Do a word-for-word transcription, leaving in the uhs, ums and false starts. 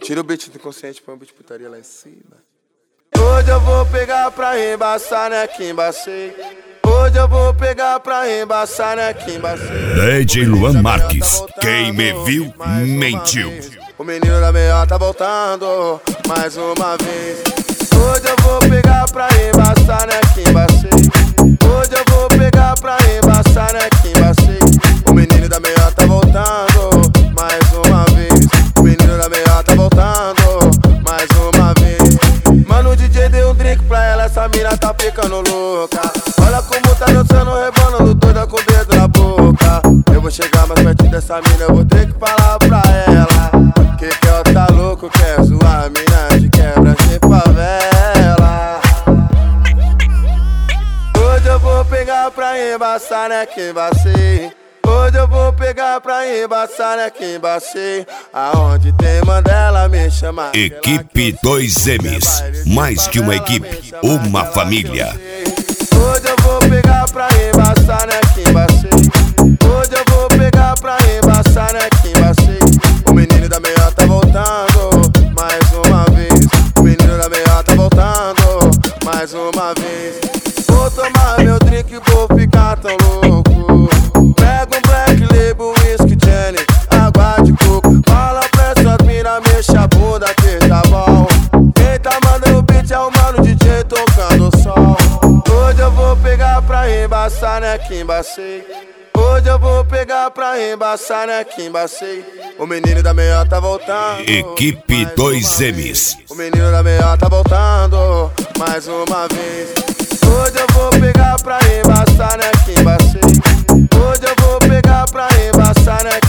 Tira o beat do inconsciente, põe o beat putaria lá em cima. Hoje eu vou pegar pra embaçar, né, que embacei. Hoje eu vou pegar pra embaçar, né, que embacei. D J Luan Marques, quem me viu, mentiu. O menino da meia tá voltando, mais uma vez. Hoje eu vou pegar pra embaçar, né, que embacei. Hoje eu vou pegar pra embaçar, né, que embacei. O menino da meia tá voltando, mais uma vez. O menino da meia tá voltando, mais uma vez. Mano, o D J deu um drink pra ela, essa mina tá ficando louca. Olha como tá dançando, rebolando toda com o dedo na boca. Eu vou chegar mais perto dessa mina, eu vou ter que falar pra ela que que ela tá louco, quer zoar a mina de quebra de favela. Hoje eu vou pegar pra embaçar, né, que embacei. Hoje eu vou pegar pra embaçar, né, que embacei. Aonde tem Mandela me chama. Equipe dois M's, mais que uma equipe, uma família. Hoje eu vou pegar pra embaçar, né, que embacei. Hoje eu vou pegar pra embaçar, né, que embacei. O menino da meia tá voltando, mais uma vez. O menino da meia tá voltando, mais uma vez. Vou tomar meu drink e vou ficar tão louco. Pega um black label, whisky, Jenny, água de coco. Fala pra essas mina, mexa a bunda que tá bom. Quem tá mandando o beat é o mano D J tocando o som. Hoje eu vou pegar pra embaçar, né, que embacei. Hoje eu vou pegar pra embaçar, né, que embacei. O menino da meia tá voltando, Equipe dois M's. O menino da meia tá voltando, mais uma vez. Hoje eu vou pegar pra embaçar, né, que embacei. Hoje eu vou pegar pra embaçar, né,